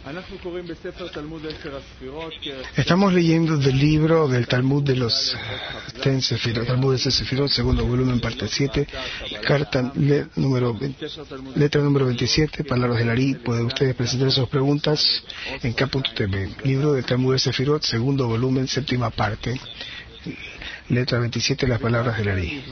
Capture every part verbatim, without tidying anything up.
Estamos leyendo del libro del Talmud de los Ten Sefirot, Talmud de Sefirot, segundo volumen, parte siete, carta le, número, letra número veintisiete, palabras del Ari. Pueden ustedes presentar sus preguntas en K punto T V. Libro del Talmud de Sefirot, segundo volumen, séptima parte, letra veintisiete, las palabras del Ari.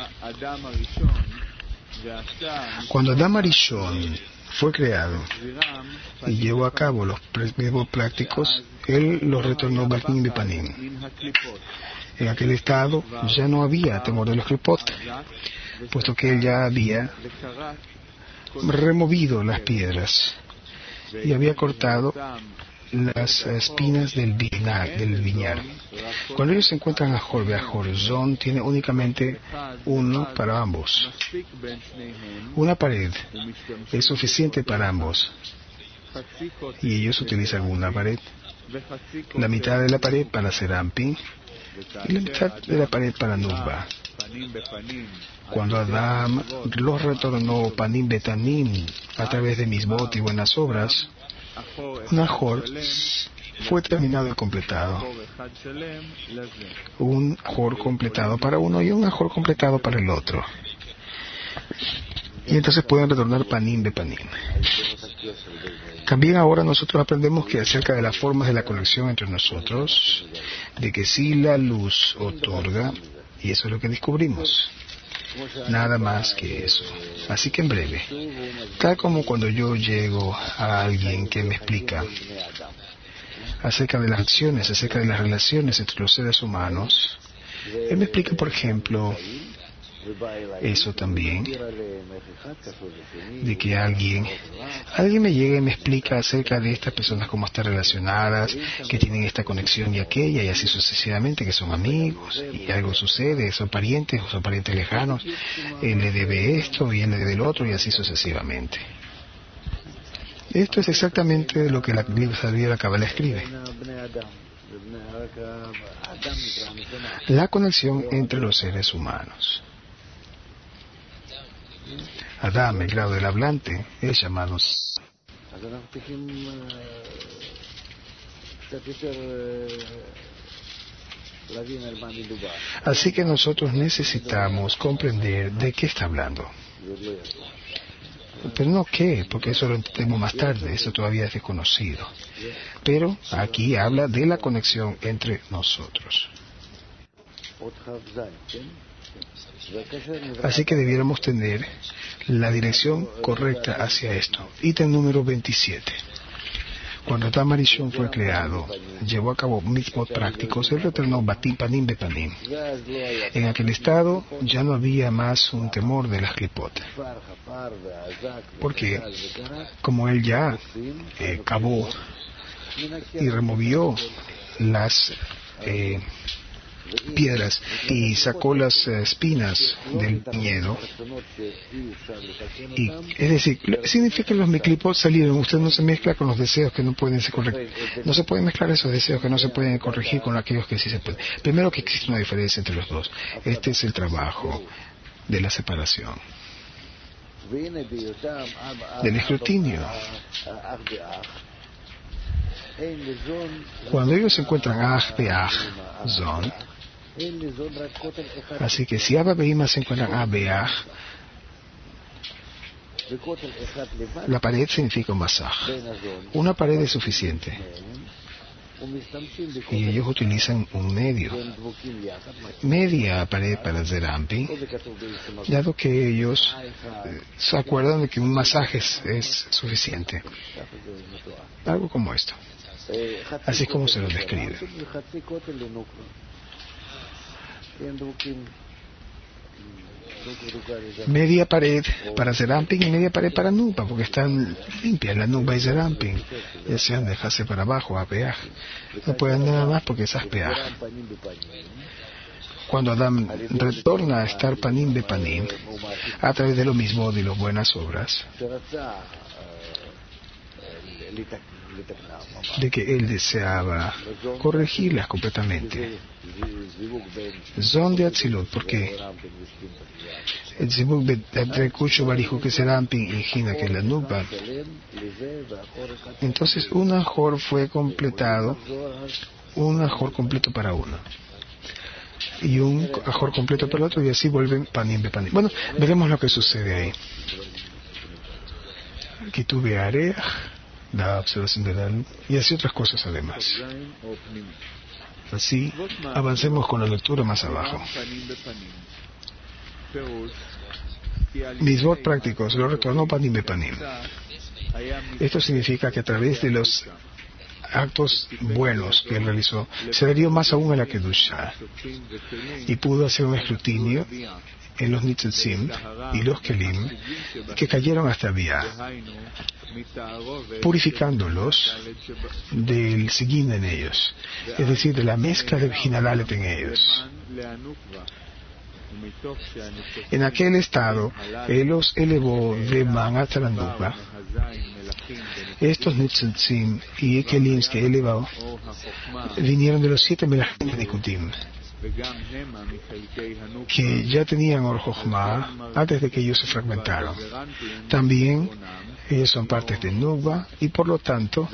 Cuando Adam Arishon fue creado y llevó a cabo los mismos prácticos, él los retornó Banim Bepanim. En aquel estado ya no había temor de los klipot, puesto que él ya había removido las piedras y había cortado las espinas del viñar, del viñar. Cuando ellos se encuentran a Jor Beajor, Zon tiene únicamente uno para ambos. Una pared es suficiente para ambos, y ellos utilizan una pared, la mitad de la pared para Serampin y la mitad de la pared para Nubba. Cuando Adam los retornó Panim Betanim a través de Misbot y buenas obras, un Ajor fue terminado y completado. Un Ajor completado para uno y un Ajor completado para el otro. Y entonces pueden retornar Panim Bepanim. También ahora nosotros aprendemos que acerca de las formas de la conexión entre nosotros, de que si la luz otorga, y eso es lo que descubrimos. Nada más que eso. Así que en breve, tal como cuando yo llego a alguien que me explica acerca de las acciones, acerca de las relaciones entre los seres humanos, él me explica, por ejemplo, eso también, de que alguien, alguien me llega y me explica acerca de estas personas, cómo están relacionadas, que tienen esta conexión y aquella, y así sucesivamente, que son amigos, y algo sucede, son parientes o son parientes lejanos, él le debe esto y él le debe el otro, y así sucesivamente. Esto es exactamente lo que la Biblia, la Kabbalah escribe. La conexión entre los seres humanos. Adam, el grado del hablante, es llamado. Así que nosotros necesitamos comprender de qué está hablando. Pero no qué, porque eso lo entendemos más tarde, eso todavía es desconocido. Pero aquí habla de la conexión entre nosotros. Así que debiéramos tener la dirección correcta hacia esto. Ítem número veintisiete. Cuando Adam Arishon fue creado, llevó a cabo mitzvot prácticos, él retornó Batim Panim Bepanim. En aquel estado ya no había más un temor de las klipot. Porque como él ya eh, cavó y removió las eh, piedras y sacó las uh, espinas del viñedo, y es decir, significa que los miklipot salieron. Usted no se mezcla con los deseos que no pueden ser corregidos, no se pueden mezclar esos deseos que no se pueden corregir con aquellos que sí se pueden. Primero, que existe una diferencia entre los dos. Este es el trabajo de la separación, del escrutinio. Cuando ellos se encuentran Aj Beaj Zon, así que si Abba Behima se encuentran Aj Beaj, la pared significa un masaj. Una pared es suficiente. Y ellos utilizan un medio, media pared para Zerampi, dado que ellos eh, se acuerdan de que un masaje es, es suficiente. Algo como esto. Así es como se lo describe. Media pared para Zerampin y media pared para Nubba, porque están limpias la Nubba y Zerampin. Ya sean dejarse para abajo, a peaj. No pueden nada más porque es peaj. Cuando Adam retorna a estar Panim Bepanim, a través de lo mismo de las buenas obras, de que él deseaba corregirlas completamente. Zon de Atzilut, porque el Zibuk de Kushu Barihu que Serampin y Gina que la Nuba. Entonces un Ajor fue completado, un Ajor completo para uno y un Ajor completo para el otro, y así vuelven Panim Bepanim. Bueno, veremos lo que sucede ahí. Aquí tuve área, la observación de la luz y así otras cosas además. Así avancemos con la lectura más abajo. Mitzvot prácticos, lo retornó Panim Bepanim. Esto significa que a través de los actos buenos que él realizó, se adhirió más aún a la Kedusha y pudo hacer un escrutinio en los Nitzitzim y los Kelim que cayeron hasta Bia, purificándolos del Sigin en ellos, es decir, de la mezcla de Vijinalalet en ellos. En aquel estado, él los elevó de Man hasta la Nukba. Estos Nitzitzim y Kelims que elevó vinieron de los siete Melachim de Nikutim, que ya tenían Or Jochma antes de que ellos se fragmentaron. También ellos son partes de Nukba y por lo tanto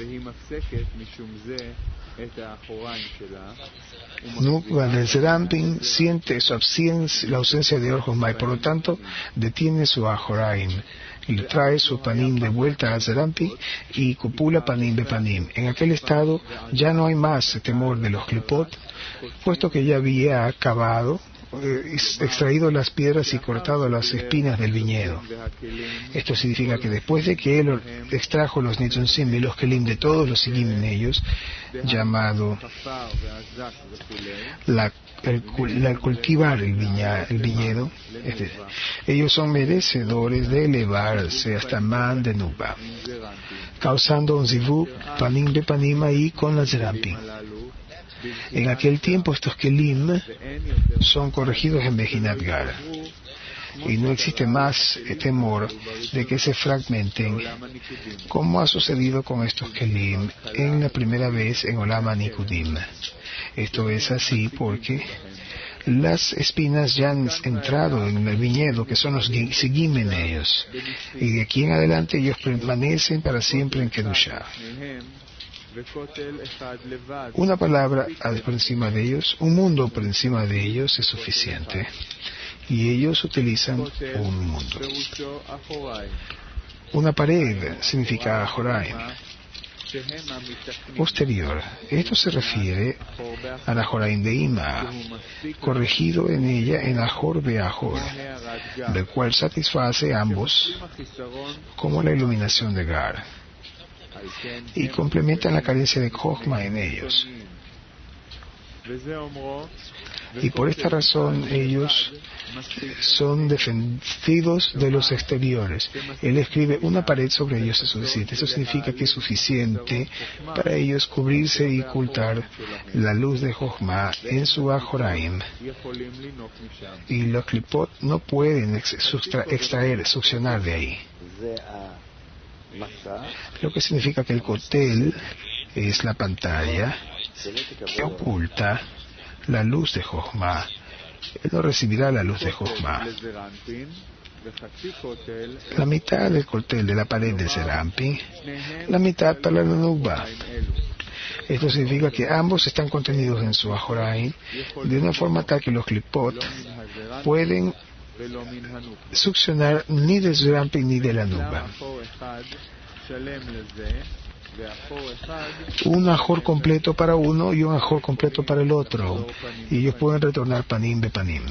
Nukba del Serampin siente su ausencia, la ausencia de Or Jochma, y por lo tanto detiene su Ajoraim y le trae su Panim de vuelta al Serampin y copula Panim Bepanim. En aquel estado ya no hay más temor de los Klipot, puesto que ya había acabado, eh, extraído las piedras y cortado las espinas del viñedo. Esto significa que después de que él extrajo los Nitzonsim y los Kelim de todos los Sigim en ellos, llamado la, el, la, cultivar el, viña, el viñedo, es decir, ellos son merecedores de elevarse hasta Man de Nukba, causando un zivuk Panim Bepanim ahí con la Zerampin. En aquel tiempo estos Kelim son corregidos en Bejinat Gar y no existe más temor de que se fragmenten, como ha sucedido con estos Kelim en la primera vez en Olam Nikudim. Esto es así porque las espinas ya han entrado en el viñedo, que son los Sigim en ellos, y de aquí en adelante ellos permanecen para siempre en Kedushá. Una palabra por encima de ellos, un mundo por encima de ellos es suficiente, y ellos utilizan un mundo. Una pared significa Ajoraim posterior. Esto se refiere al Ajoraim de Ima, corregido en ella en Ajor Beajor, del cual satisface ambos como la iluminación de Gar, y complementan la carencia de Jochma en ellos. Y por esta razón ellos son defendidos de los exteriores. Él escribe una pared sobre ellos, es suficiente. Eso significa que es suficiente para ellos cubrirse y ocultar la luz de Jochma en su Ajoraim. Y los Klipot no pueden extraer, succionar de ahí. Lo que significa que el Kotel es la pantalla que oculta la luz de Jochma. Él no recibirá la luz de Jochma. La mitad del Kotel de la pared de Serampin, la mitad para la Nukba. Esto significa que ambos están contenidos en su Ajoraim de una forma tal que los Klipot pueden succionar ni del Serampin ni de la Nukba. Un Ajor completo para uno y un Ajor completo para el otro, y ellos pueden retornar Panim Bepanim.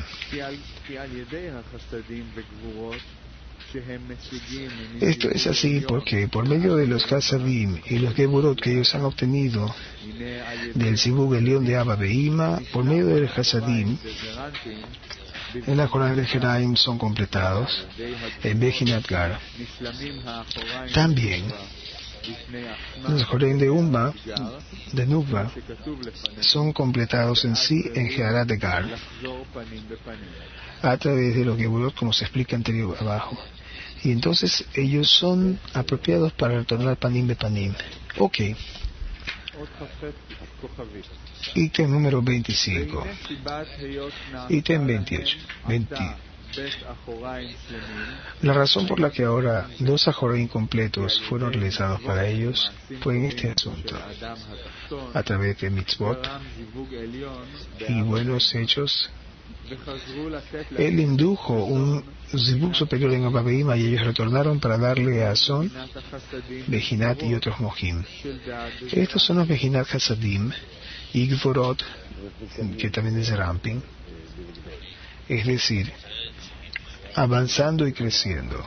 Esto es así porque por medio de los Hasadim y los Geburot que ellos han obtenido del Zibug el León de Abba Beima, por medio del Hasadim, en la Corán de Jeraim son completados en Bejinat Gar. También los Joren de Umba, de Nukba, son completados en sí en Jeharat de Gar, a través de los Geburot, como se explica anterior abajo. Y entonces ellos son apropiados para retornar panim de panim. Ok. Ítem número veinticinco. Ítem veintiocho. veinte. La razón por la que ahora dos ajoraim completos fueron realizados para ellos fue en este asunto. A través de mitzvot y buenos hechos, él indujo un zibuk superior en Abba Behima y ellos retornaron para darle a Son, Bejinat y otros Mohim. Estos son los Bejinat Hasadim y Gvorot, que también es Ramping, es decir, avanzando y creciendo.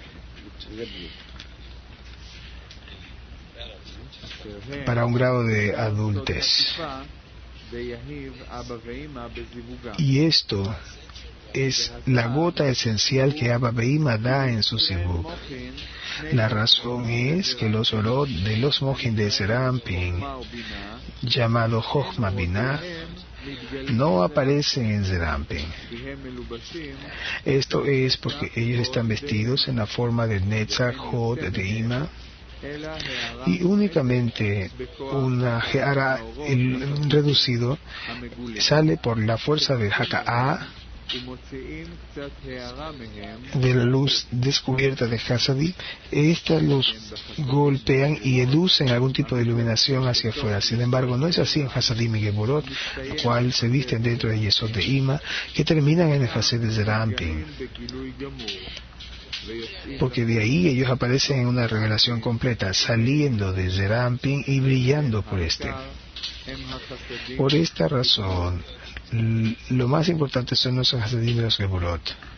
Para un grado de adultez. Y esto es la gota esencial que Abba Behima da en su zibuk. La razón es que los orot de los mojin de Zerampin, llamado Chochma Binah, no aparecen en Zerampin. Esto es porque ellos están vestidos en la forma de Netzach, Hod, de Ima, y únicamente una Geara reducido sale por la fuerza de Haka'a, de la luz descubierta de Hasadim. Esta luz golpean y educen algún tipo de iluminación hacia afuera. Sin embargo, no es así en Hasadim y Geburot, lo cual se visten dentro de Yesod de Ima, que terminan en el Hased de Zerampin. Porque de ahí ellos aparecen en una revelación completa, saliendo de Zerampin y brillando por este. Por esta razón, lo más importante son los Hasadim y los Geburot.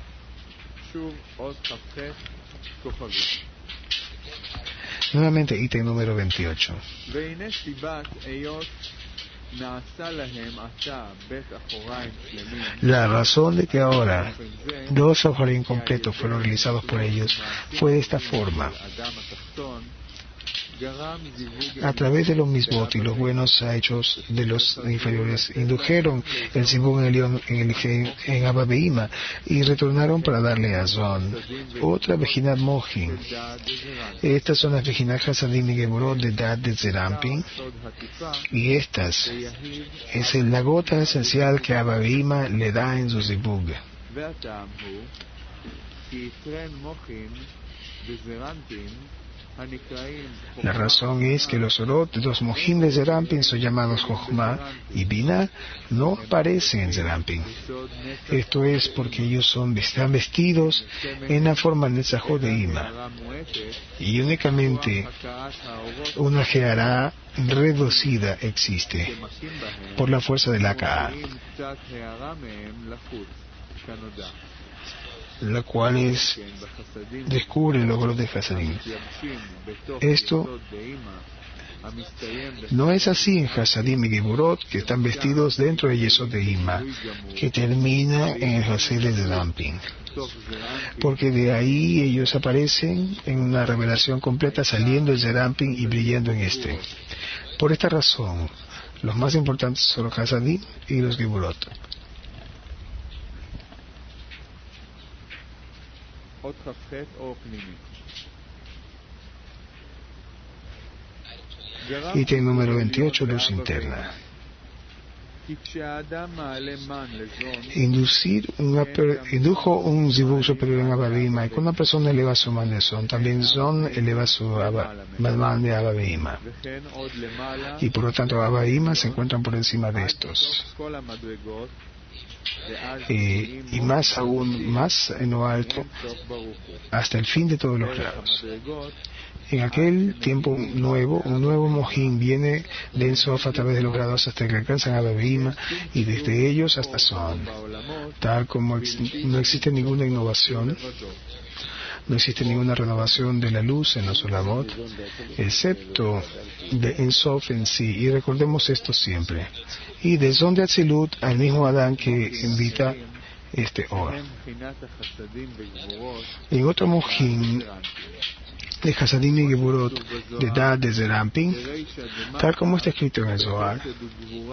Nuevamente, ítem número veintiocho. La razón de que ahora dos ajoraim completos fueron realizados por ellos fue de esta forma. A través de los mismos y los buenos hechos de los inferiores, indujeron el zibuk en, el, en, el, en Abba Behima y retornaron para darle a Zon otra Bejinat Mohin. Estas son las Bejinat Hasadim y Geburot de Dad de Zerampin, y estas es la gota esencial que Abba Behima le da en su zibuk. La razón es que los orot de los mojim de Zerampin son llamados Chochma y Binah, no aparecen en Zerampin. Esto es porque ellos son, están vestidos en la forma Netzachot de Ima, y únicamente una Geara reducida existe por la fuerza del Haka'a, la cual es descubre el logro de Hasadim. Esto no es así en Hasadim y Geburot, que están vestidos dentro de Yesod de Ima, que termina en el Hased de Zerampin, porque de ahí ellos aparecen en una revelación completa, saliendo de Zerampin y brillando en este. Por esta razón, los más importantes son los Hasadim y los Geburot. Ítem número veintiocho, luz interna. Inducir una per, indujo un zibuk superior en Abba Behima, y cuando una persona eleva su man de Son, también Son eleva su man de Abba Behima, y por lo tanto Abba Behima se encuentran por encima de estos. Eh, y más aún, más en lo alto, hasta el fin de todos los grados. En aquel tiempo nuevo, un nuevo Mohim viene de Ensof a través de los grados hasta que alcanzan a Abba Behima, y desde ellos hasta Son. Tal como ex, no existe ninguna innovación, no existe ninguna renovación de la luz en los Olamot, excepto de Ensof en sí, y recordemos esto siempre. Y de Zon de Atzilut al mismo Adán que invita este Or. En otro Mohim de Hasadim y Geburot de Dad de Zerampin, tal como está escrito en el Zohar,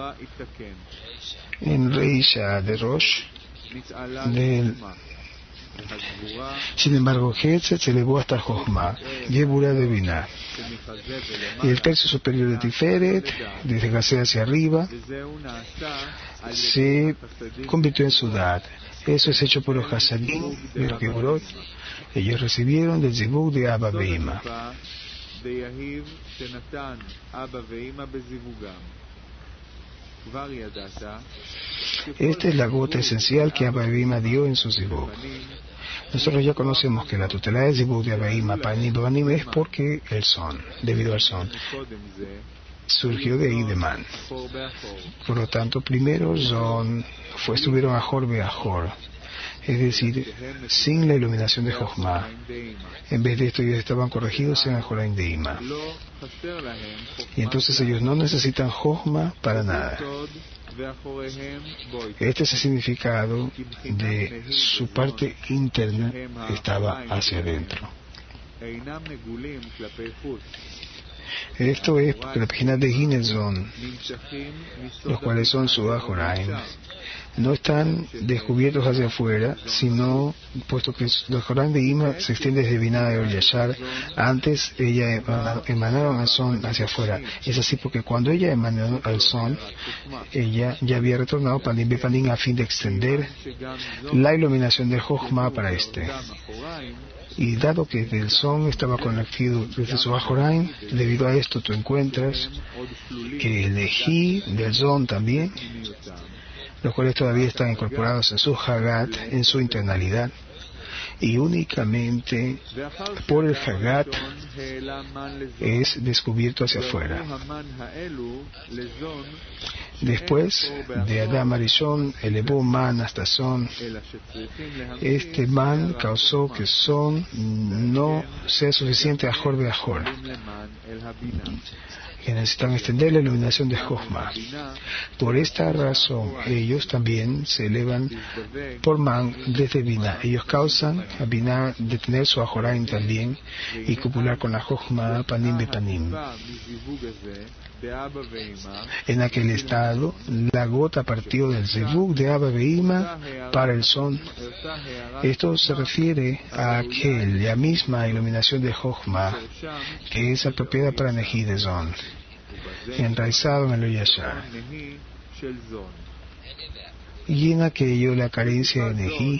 en Reisha de Rosh, del Sin embargo, Hesed se elevó hasta Jochma, Geburah de Binah. Y el tercio superior de Tiferet, desde Hased hacia arriba, se convirtió en Sudat. Eso es hecho por los Hasadim de los Geburot. Ellos recibieron del Zivug de Abba Veima. Esta es la gota esencial que Abba Veima dio en su Zivug. Nosotros ya conocemos que la tutela de Zivug de Abba Veima Panim Banim es porque el son, debido al son, surgió de ahí de Man. Por lo tanto, primero son, fue, estuvieron Ajor Beajor, es decir, sin la iluminación de Jochma. En vez de esto, ellos estaban corregidos en Ajoraim de Ima. Y entonces ellos no necesitan Jochma para nada. Este es el significado de su parte interna, estaba hacia adentro. Esto es porque la página de Ginezon, los cuales son su Ajoraim, no están descubiertos hacia afuera, sino puesto que los Ajoraim de Ima se extienden desde Binah de Yashar. Antes ella emanaron al son hacia afuera. Es así porque cuando ella emanó al son, ella ya había retornado Panim Bepanim a fin de extender la iluminación de Jochma para este. Y dado que el son estaba conectado desde su Ajoraim, debido a esto tú encuentras que el Ejí del son también, los cuales todavía están incorporados en su Hagat, en su internalidad, y únicamente por el Hagat es descubierto hacia afuera. Después de Adam Arishon elevó Man hasta Son. Este Man causó que Son no sea suficiente a Ajor de Ajor, que necesitan extender la iluminación de Jochma. Por esta razón, ellos también se elevan por Man desde Binah. Ellos causan a Binah de tener su Ajoraim también y copular con la Jochma Panim Bepanim. En aquel estado, la gota partió del Zivug de Abba Veima para el son. Esto se refiere a aquel, la misma iluminación de Jochma, que es apropiada para Nehi de Zon, enraizado en el Yashar. Y en aquello la carencia de Nehi,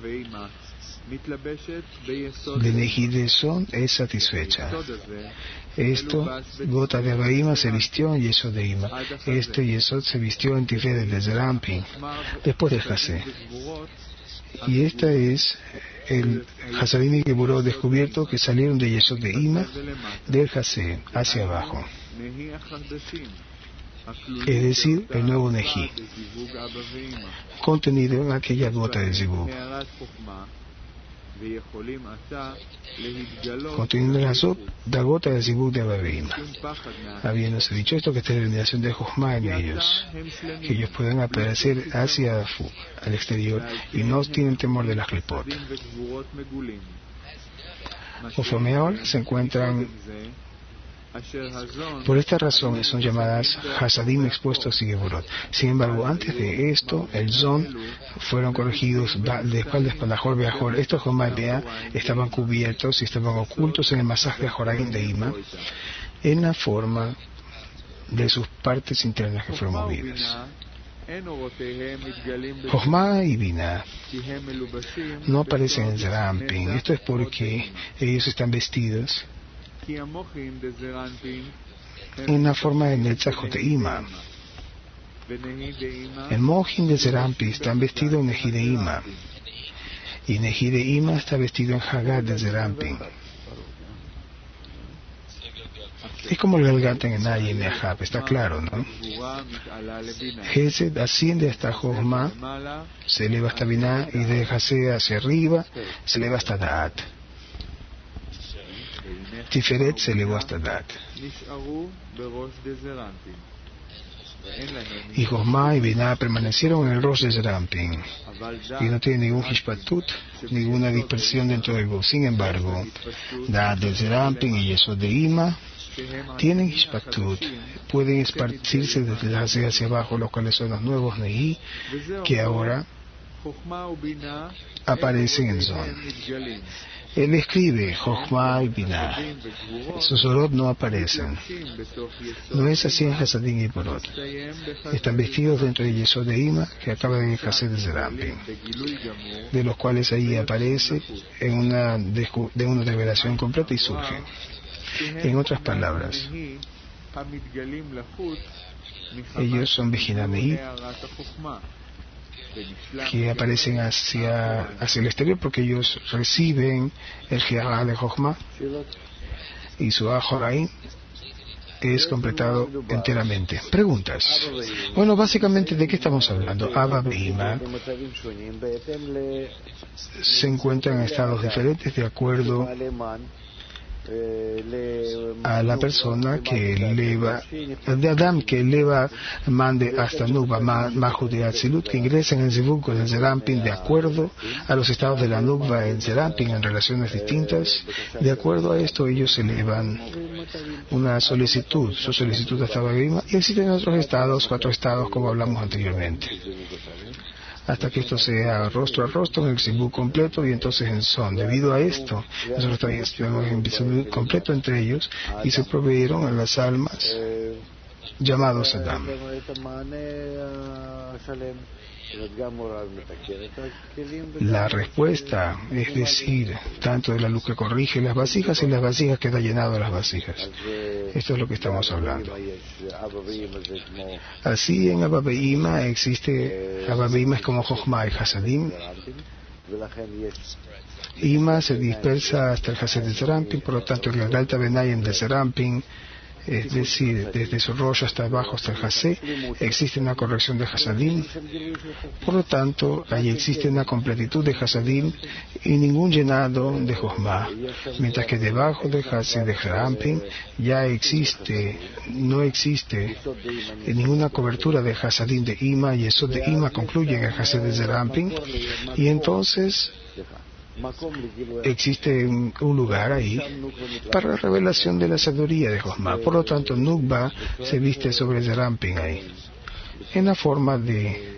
de Nehi de Son, es satisfecha. Esto, gota de Abba Veima se vistió en Yesod de Ima. Este Yesod se vistió en Tiferet de Zerampin, después del Hased. Y esta es el Hasadim y Geburot descubierto que salieron de Yesod de Ima, del Hased, hacia abajo. Es decir, el nuevo Nehi, contenido en aquella gota de Zivug. Conteniendo la, la gota de Zivug de Abba Veima. Habiéndose dicho esto, que está la iluminación de Jochma en ellos, que ellos puedan aparecer hacia al exterior y no tienen temor de las Klipot. Conforme ahora se encuentran. Por esta razón son llamadas Hasadim expuestos y Geburot. Sin embargo, antes de esto, el Zon fueron corregidos de espaldas para Ajor Beajor. Estos Jochma Bea estaban cubiertos y estaban ocultos en el masaje de Ajoraim de Ima, en la forma de sus partes internas que fueron movidas. Jochma y Binah no aparecen en Zerampin. Esto es porque ellos están vestidos en la forma de Netzach de Ima. El Mojin de Zerampi está vestido en Nehi de Ima, y Nehi de Ima está vestido en Hagat de Zerampin. Es como el Galgata en Enay y en Ahab, está claro, ¿no? Hesed asciende hasta Jochma, se eleva hasta Binah, y de Hased hacia arriba se eleva hasta Da'at. Tiferet se elevó hasta Dat. Y Jochma y Binah permanecieron en el Rosh de Zerampin, y no tiene ningún Hishpatut, ninguna dispersión dentro del Go. Sin embargo, Dat de Zerampin y Yesod de Ima tienen Hishpatut, pueden esparcirse desde la hacia hacia abajo, los cuales son los nuevos Nehi, que ahora aparecen en Zon. Él escribe Jochma y Binah. Sus orot no aparecen. No es así en Hasadim y Porot. Están vestidos dentro de Yesod de Ima, que acaba en el Hased de Zerampin, de los cuales ahí aparece en una de, de una revelación completa y surge. En otras palabras, ellos son Bejinamei, que aparecen hacia, hacia el exterior porque ellos reciben el Gehará de Jochma y su Ajoraim es completado enteramente. Preguntas. Bueno, básicamente, ¿de qué estamos hablando? Abba Beima se encuentran en estados diferentes de acuerdo a la persona que eleva, de Adam que eleva mande hasta Nubba, Mahu de Atzilut, que ingresa en el Zivug con el Zerampin de acuerdo a los estados de la Nubba en Zerampin en relaciones distintas. De acuerdo a esto ellos elevan una solicitud, su solicitud hasta Babima, y existen otros estados, cuatro estados como hablamos anteriormente, hasta que esto sea rostro a rostro en el Zivug completo y entonces en Son. Debido a esto, nosotros también estuvimos en Zivug completo entre ellos y se proveyeron a las almas llamados Adam. La respuesta, es decir, tanto de la luz que corrige las vasijas y las vasijas que da llenado las vasijas. Esto es lo que estamos hablando. Así en Abba Beima existe, Abba Beima es como Jochma y Hasadim. Ima se dispersa hasta el Hased de Zerampin, por lo tanto el Galgalta Benayim de Zerampin, es decir, desde su rollo hasta abajo hasta el Hased, existe una corrección de Hasadim, por lo tanto, ahí existe una completitud de Hasadim y ningún llenado de Jochma, mientras que debajo del Hased de Zerampin ya existe, no existe ninguna cobertura de Hasadim de Ima, y eso de Ima concluye en el Hased de Zerampin, y entonces existe un, un lugar ahí para la revelación de la sabiduría de Jochma. Por lo tanto, Nubba se viste sobre Zerampin ahí, en la forma de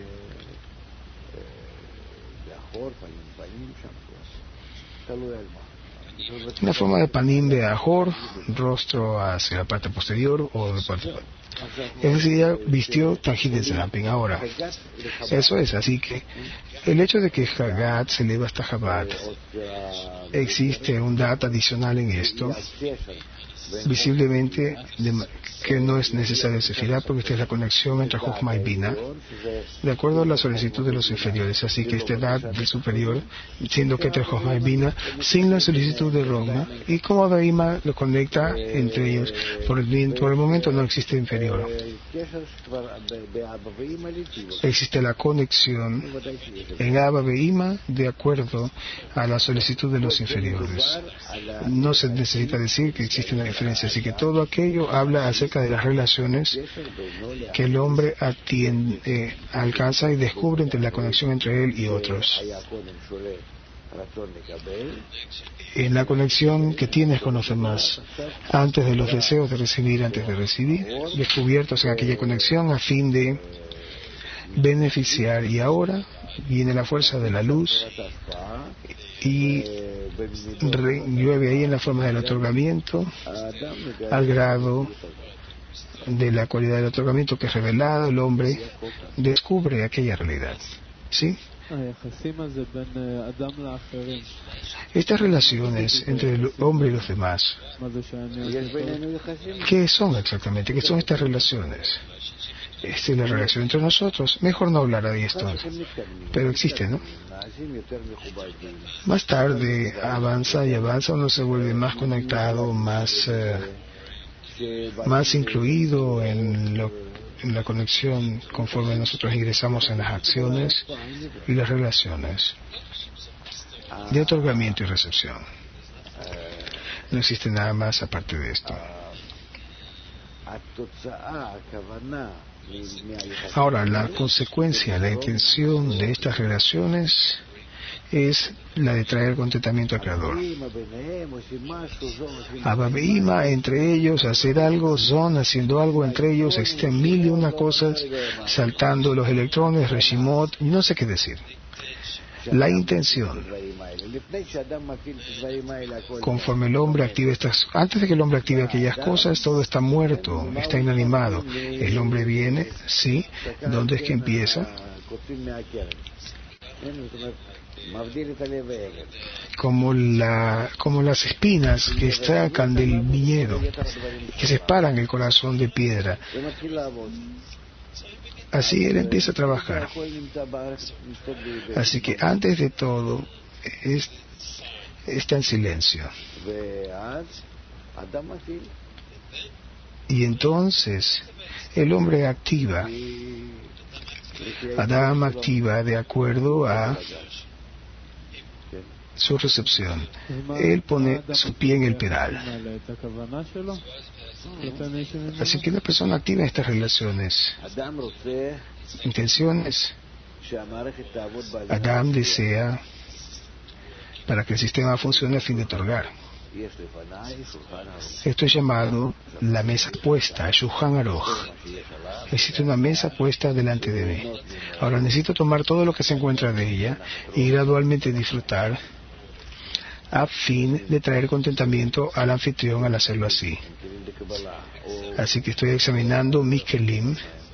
en la forma de Panim de Ahor, rostro hacia la parte posterior o de parte. Es decir, ya vistió Tajid de Zerampin. Ahora, eso es, así que el hecho de que Hagat se eleva hasta Chabad, existe un dato adicional en esto, visiblemente de, que no es necesario Sefirá, porque esta es la conexión entre Jochma y Bina, de acuerdo a la solicitud de los inferiores. Así que esta edad del superior, siendo que entre Jochma y Bina, sin la solicitud de Roma, y como Abaima lo conecta entre ellos, por el, por el momento no existe inferior. Existe la conexión en Abba Beima de acuerdo a la solicitud de los inferiores. No se necesita decir que existe una diferencia, así que todo aquello habla acerca de las relaciones que el hombre atiende, eh, alcanza y descubre entre la conexión entre él y otros. En la conexión que tienes con los demás, antes de los deseos de recibir, antes de recibir, descubiertos en aquella conexión a fin de beneficiar, y ahora viene la fuerza de la luz y re, llueve ahí en la forma del otorgamiento al grado de la cualidad del otorgamiento que es revelado. El hombre descubre aquella realidad, ¿sí? Estas relaciones entre el hombre y los demás, ¿qué son exactamente? ¿Qué son estas relaciones? Esta es la relación entre nosotros. Mejor no hablar de esto, pero existe, ¿no? Más tarde avanza y avanza, uno se vuelve más conectado, más eh, más incluido en, lo, en la conexión conforme nosotros ingresamos en las acciones y las relaciones de otorgamiento y recepción. No existe nada más aparte de esto. Ahora, la consecuencia, la intención de estas relaciones es la de traer contentamiento al Creador. Abba Beima, entre ellos, hacer algo, Zon haciendo algo entre ellos, existen mil y una cosas, saltando los electrones, Reshimot, y no sé qué decir. la intención. Conforme el hombre activa estas, antes de que el hombre active aquellas cosas, todo está muerto, está inanimado. El hombre viene, sí, ¿dónde es que empieza? Como, la, como las espinas que sacan del viñedo, que separan el corazón de piedra. Así él empieza a trabajar. Así que antes de todo es, está en silencio. Y entonces el hombre activa, Adán activa de acuerdo a su recepción. Él pone su pie en el pedal. Así que la persona activa estas relaciones, intenciones. Adán desea para que el sistema funcione a fin de otorgar. Esto es llamado la mesa puesta, Shulchan Aruch. Existe una mesa puesta delante de mí. Ahora necesito tomar todo lo que se encuentra de ella y gradualmente disfrutar a fin de traer contentamiento al anfitrión al hacerlo así. Así que estoy examinando mis kelim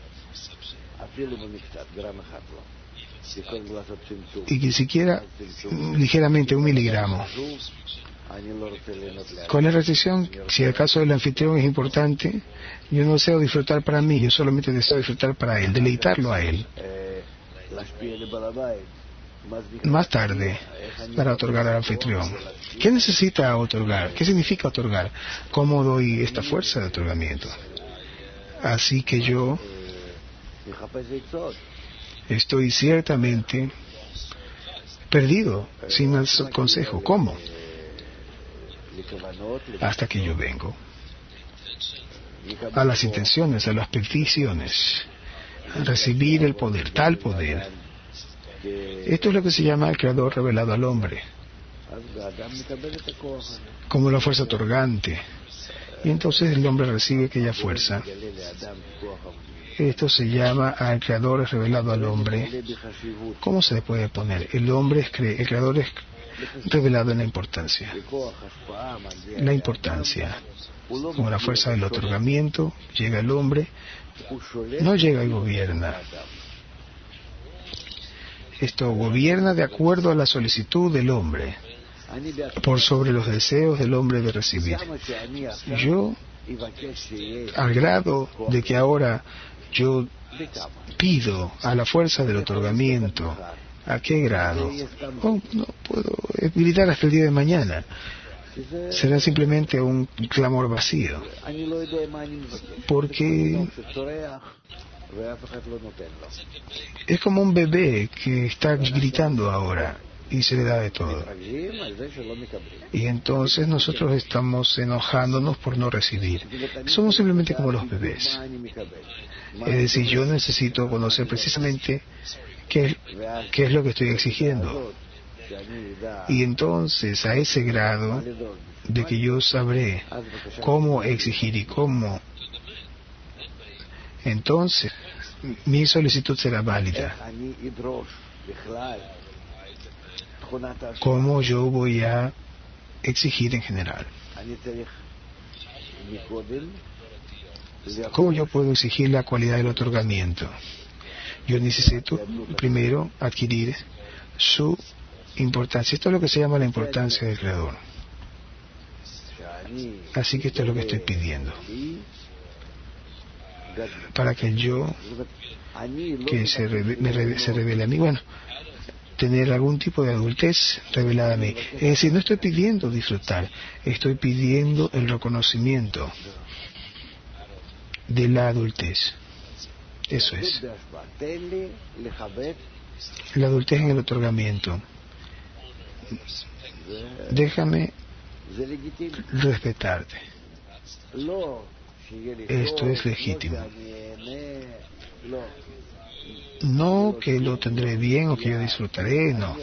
y que siquiera ligeramente un miligramo. ¿Cuál es la restricción? Si el caso del anfitrión es importante, yo no deseo disfrutar para mí, yo solamente deseo disfrutar para él, deleitarlo a él. Más tarde, para otorgar al anfitrión. ¿Qué necesita otorgar? ¿Qué significa otorgar? ¿Cómo doy esta fuerza de otorgamiento? Así que yo estoy ciertamente perdido, sin más consejo. ¿Cómo? Hasta que yo vengo a las intenciones, a las peticiones, a recibir el poder, tal poder. Esto es lo que se llama el Creador revelado al hombre, como la fuerza otorgante. Y entonces el hombre recibe aquella fuerza. Esto se llama al Creador revelado al hombre. ¿Cómo se le puede poner? El hombre es cre- el Creador es revelado en la importancia. La importancia. Como la fuerza del otorgamiento, llega el hombre, no llega y gobierna. Esto gobierna de acuerdo a la solicitud del hombre, por sobre los deseos del hombre de recibir. Yo, al grado de que ahora yo pido a la fuerza del otorgamiento, ¿a qué grado? Oh, no puedo gritar hasta el día de mañana. Será simplemente un clamor vacío. Porque es como un bebé que está gritando ahora y se le da de todo. Y entonces nosotros estamos enojándonos por no recibir. Somos simplemente como los bebés. Es decir, yo necesito conocer precisamente qué, qué es lo que estoy exigiendo. Y entonces a ese grado de que yo sabré cómo exigir y cómo, entonces mi solicitud será válida. ¿Cómo yo voy a exigir en general? ¿Cómo yo puedo exigir la cualidad del otorgamiento? Yo necesito primero adquirir su importancia. Esto es lo que se llama la importancia del Creador. Así que esto es lo que estoy pidiendo. Para que el yo que se, reve, me reve, se revele a mí, bueno, tener algún tipo de adultez revelada a mí. Es decir, no estoy pidiendo disfrutar, estoy pidiendo el reconocimiento de la adultez. Eso es. La adultez en el otorgamiento. Déjame respetarte. Esto es legítimo. No que lo tendré bien o que yo disfrutaré, no.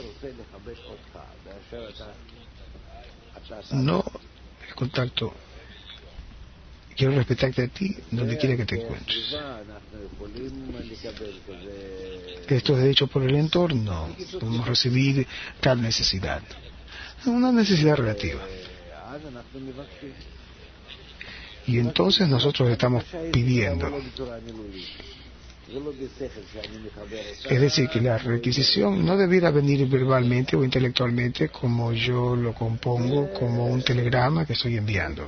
No el contacto. Quiero respetarte a ti donde quiera que te encuentres. Esto es hecho por el entorno. Podemos recibir tal necesidad. Una necesidad relativa. Y entonces nosotros estamos pidiendo. Es decir, que la requisición no debiera venir verbalmente o intelectualmente como yo lo compongo, como un telegrama que estoy enviando.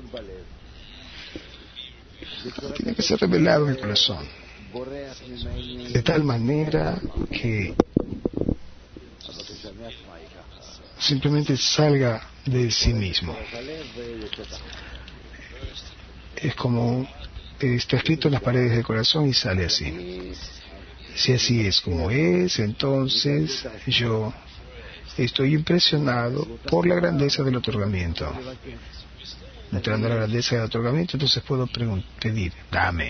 Tiene que ser revelado en el corazón, de tal manera que simplemente salga de sí mismo. Es como está escrito en las paredes del corazón y sale así. Si así es como es, entonces yo estoy impresionado por la grandeza del otorgamiento. Entrando a la grandeza del otorgamiento, entonces puedo pedir, dame.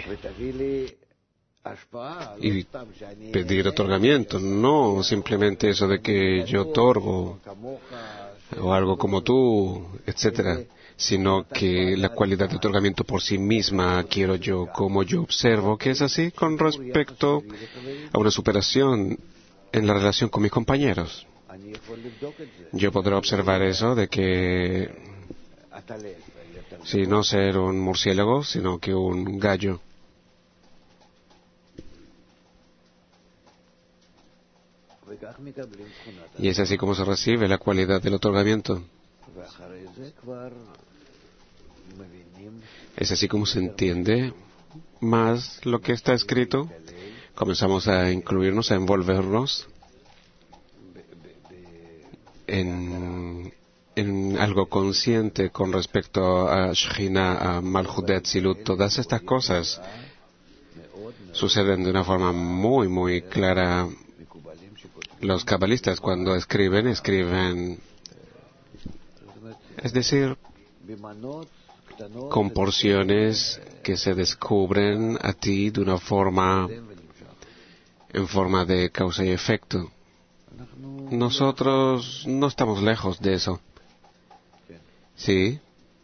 Y pedir otorgamiento, no simplemente eso de que yo otorgo o algo como tú, etcétera, sino que la cualidad de otorgamiento por sí misma quiero yo, como yo observo que es así con respecto a una superación en la relación con mis compañeros. Yo podré observar eso de que si no ser un murciélago, sino que un gallo. Y es así como se recibe la cualidad del otorgamiento. Es así como se entiende más lo que está escrito. Comenzamos a incluirnos, a envolvernos en, en algo consciente con respecto a Shekhinah, a Malchut de Atzilut. Todas estas cosas suceden de una forma muy, muy clara. Los cabalistas cuando escriben, escriben, es decir, con porciones que se descubren a ti de una forma, en forma de causa y efecto. Nosotros no estamos lejos de eso. Sí.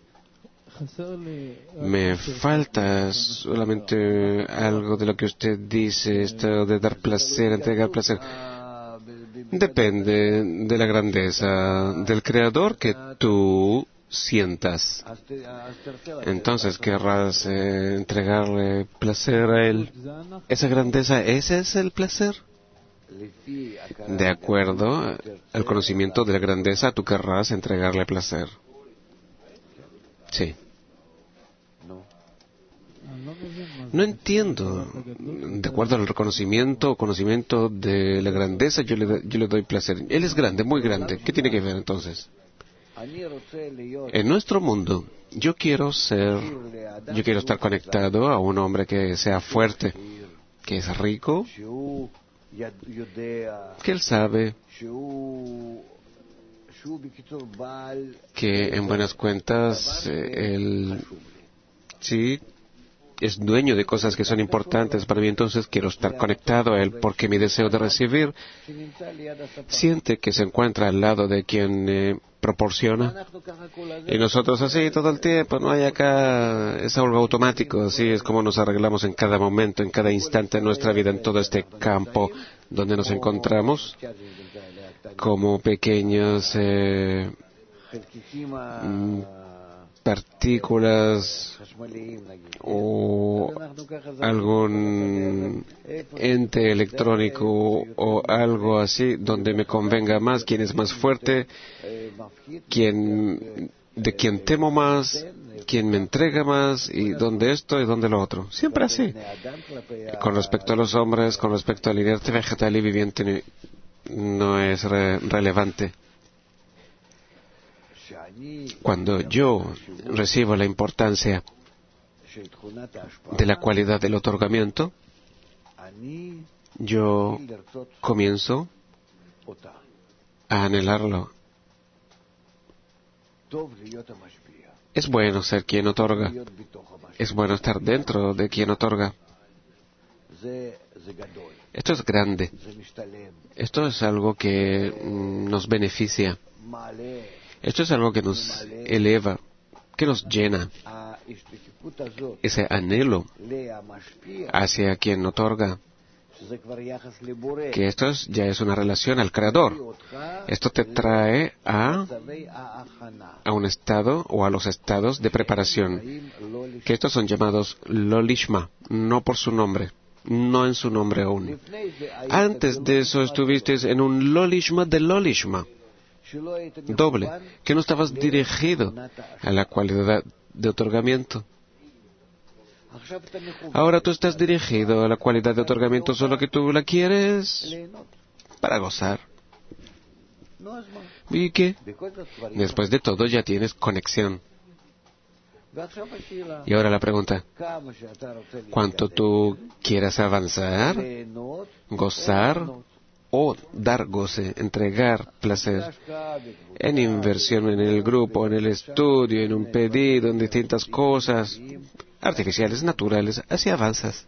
Me falta solamente algo de lo que usted dice, esto de dar placer, entregar placer. Depende de la grandeza del Creador que tú sientas. Entonces querrás eh, entregarle placer a Él. Esa grandeza, ¿ese es el placer? De acuerdo al conocimiento de la grandeza, tú querrás entregarle placer. Sí. No entiendo. De acuerdo al reconocimiento o conocimiento de la grandeza, yo le, yo le doy placer. Él es grande, muy grande. ¿Qué tiene que ver entonces? En nuestro mundo, yo quiero ser, yo quiero estar conectado a un hombre que sea fuerte, que es rico, que él sabe que en buenas cuentas eh, él sí es dueño de cosas que son importantes para mí, entonces quiero estar conectado a él porque mi deseo de recibir siente que se encuentra al lado de quien eh, proporciona. Y nosotros así todo el tiempo, no hay acá, es algo automático, así es como nos arreglamos en cada momento, en cada instante de nuestra vida, en todo este campo donde nos encontramos, como pequeños eh, partículas o algún ente electrónico o algo así donde me convenga más quién es más fuerte, quién, de quién temo más, quién me entrega más y dónde esto y dónde lo otro. Siempre así. Con respecto a los hombres, con respecto al inerte vegetal y viviente no es re- relevante. Cuando yo recibo la importancia de la cualidad del otorgamiento, yo comienzo a anhelarlo. Es bueno ser quien otorga. Es bueno estar dentro de quien otorga. Esto es grande. Esto es algo que mm, nos beneficia. Esto es algo que nos eleva, que nos llena. ese anhelo hacia quien otorga, que esto es, ya es una relación al Creador. Esto te trae a, a un estado o a los estados de preparación, que estos son llamados Lolishma, no por su nombre, no en su nombre aún. Antes de eso estuviste en un Lolishma de Lolishma, doble, que no estabas dirigido a la cualidad de otorgamiento. Ahora tú estás dirigido a la cualidad de otorgamiento, solo que tú la quieres para gozar. ¿Y qué? Después de todo ya tienes conexión. Y ahora la pregunta, ¿cuánto tú quieras avanzar, gozar o dar goce, entregar placer en inversión en el grupo, en el estudio, en un pedido, en distintas cosas artificiales, naturales, así avanzas?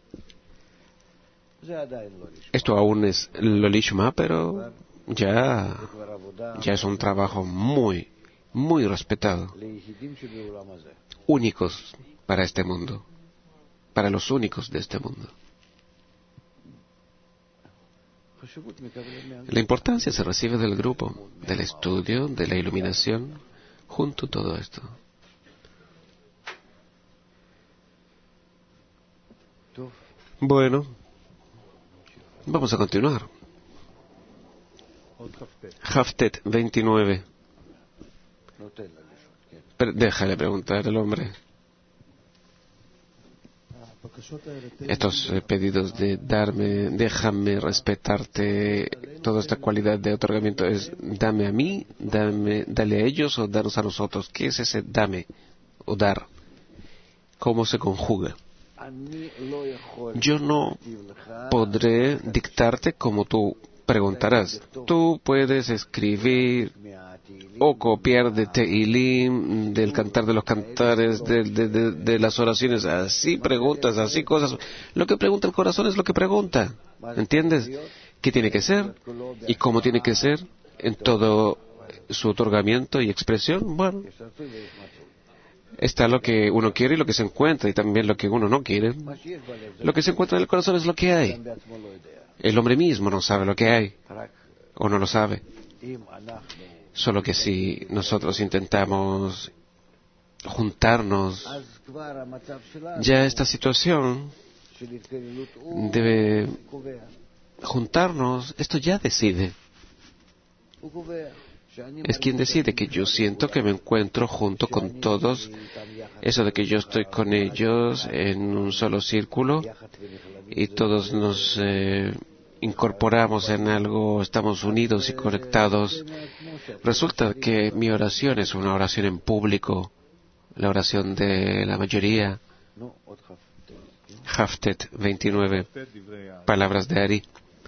Esto aún es Lolishma, pero ya, ya es un trabajo muy, muy respetado. Únicos para este mundo, para los únicos de este mundo. La importancia se recibe del grupo, del estudio, de la iluminación, junto a todo esto. Bueno, vamos a continuar. Haftet veintinueve. Pero déjale preguntar al hombre. Estos eh, pedidos de darme, déjame respetarte, toda esta cualidad de otorgamiento es dame a mí, dame, dale a ellos o danos a nosotros. ¿Qué es ese dame o dar? ¿Cómo se conjuga? Yo no podré dictarte como tú preguntarás. Tú puedes escribir o copiar de Tehilim, del cantar de los cantares, de, de, de, de las oraciones, así preguntas, así cosas. Lo que pregunta el corazón es lo que pregunta. ¿Entiendes? ¿Qué tiene que ser? ¿Y cómo tiene que ser? En todo su otorgamiento y expresión. Bueno, está lo que uno quiere y lo que se encuentra, y también lo que uno no quiere. Lo que se encuentra en el corazón es lo que hay. El hombre mismo no sabe lo que hay, o no lo sabe. Solo que si nosotros intentamos juntarnos, ya esta situación debe juntarnos, esto ya decide. Es quien decide que yo siento que me encuentro junto con todos, eso de que yo estoy con ellos en un solo círculo y todos nos eh, incorporamos en algo, estamos unidos y conectados. Resulta que mi oración es una oración en público, la oración de la mayoría. Haftet veintinueve, palabras de Ari.